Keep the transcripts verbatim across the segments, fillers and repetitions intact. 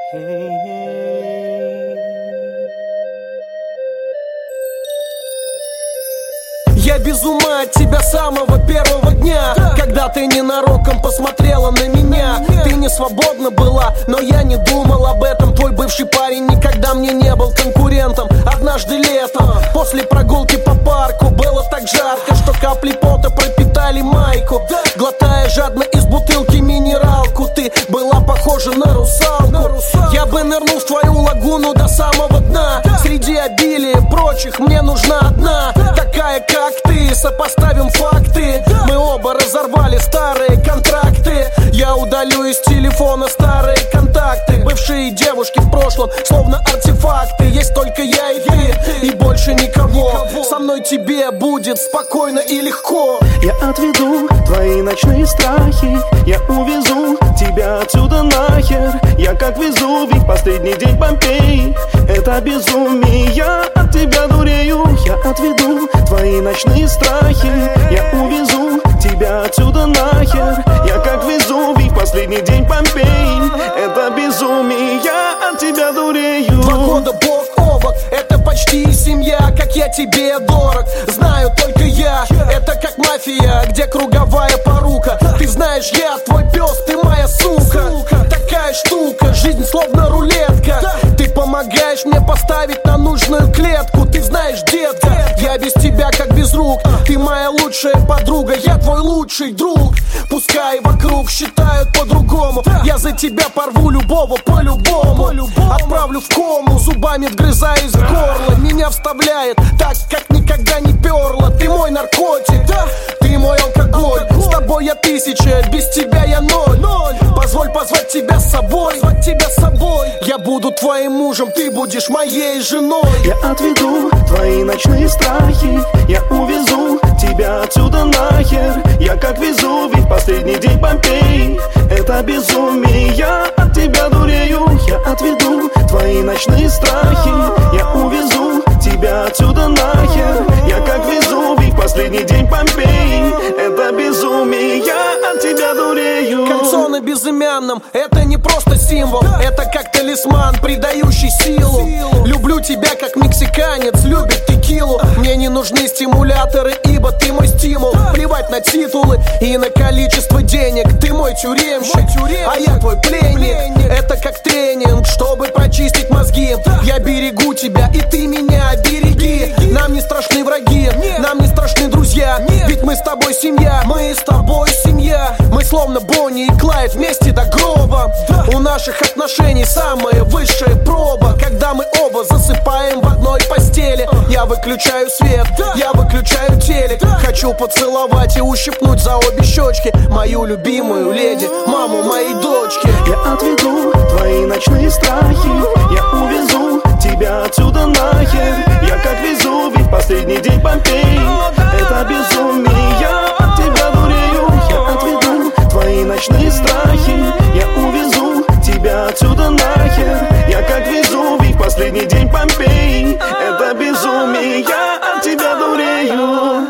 Я без ума от тебя с самого первого дня, когда ты ненароком посмотрела на меня. Ты не свободна была, но я не думал об этом. Твой бывший парень никогда мне не был конкурентом. Однажды летом, после прогулки по парку, было так жарко, что капли пота пропитали майку. Глотая жадно из бутылки минералку, ты была похожа на русалку. Я бы нырнул в твою лагуну до самого дна. Среди обилия прочих мне нужна одна, такая как ты. Сопоставим факты, мы оба разорвали старые контракты. Я удалю из телефона старые контакты. Бывшие девушки в прошлом, словно артефакты. Есть только я и ты, и больше никого. Со мной тебе будет спокойно и легко. Я отведу твои ночные страхи, я увезу тебя отсюда нахер. Я как Везувий в последний день Помпеи. Это безумие, я от тебя дурею. Я отведу твои ночные страхи, я увезу тебя отсюда нахер. Я как Везувий в последний день Помпеи. Это безумие, я от тебя дурею. Два года бок о бок, это почти семья. Как я тебе дорог, знаю только я. Это как мафия, где круговая порука. Ты знаешь, я твой пес, ты моя сука. Такая штука, жизнь словно рулетка. Ты помогаешь мне поставить на нужную клетку. Ты знаешь, детка, я без тебя как без рук. Ты моя лучшая подруга, я твой лучший друг. Пускай вокруг считают по-другому, я за тебя порву любого по-любому. Отправлю в кому, зубами вгрызаясь в горло. Меня вставляет так, как никогда не перло. Ты мой наркотик, да? Ты мой алкоголь. С тобой я тысяча, без тебя я ноль. Позволь позвать тебя с собой, позвать тебя с собой. Я буду твоим мужем, ты будешь моей женой. Я отведу твои ночные страхи, я увезу тебя отсюда нахер. Я как Везувий в последний день Помпеи. Это безумие, я от тебя дурею. Я отведу твои ночные страхи, я увезу тебя отсюда нахер. Я как Везувий в последний день Помпеи. Это безумие, я от тебя дурею. Кольцо на безымянном, это не просто символ, это как талисман, придающий силу. Люблю тебя как мексиканец любит текилу. Мне не нужны стимуляторы, ибо ты мой стимул. Плевать на титулы и на количество денег. Ты мой тюремщик, а я твой пленник. Это как тренинг, чтобы прочистить мозги. Я берегу тебя, и ты меня береги. Нам не страшны враги, нам не страшны друзья. Ведь мы с тобой семья, мы с тобой семья. Мы словно Бонни и Клайд вместе до гроба. У наших отношений самая высшая проба, когда мы оба засыпаем в одной постели. Я выключаю свет, я выключаю телек. Хочу поцеловать и ущипнуть за обе щечки мою любимую леди, маму моей дочки. Я отведу твои ночные страхи, я увезу тебя отсюда нахер. Я как Везувий в последний день Помпеи. Это безумие, я от тебя дурею. Я отведу твои ночные страхи, я увезу тебя отсюда нахер. Я как Везувий в последний день Помпеи. Это безумие, я от тебя дурею.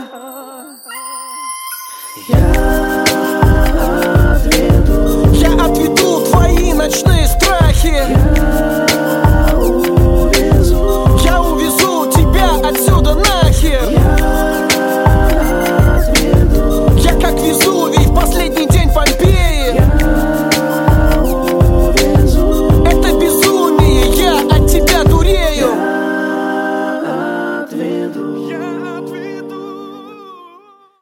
Я отведу, я отведу твои ночные страхи. Я увезу, я увезу тебя отсюда нахер. Я отведу, я как Везувий в последний день Помпеи.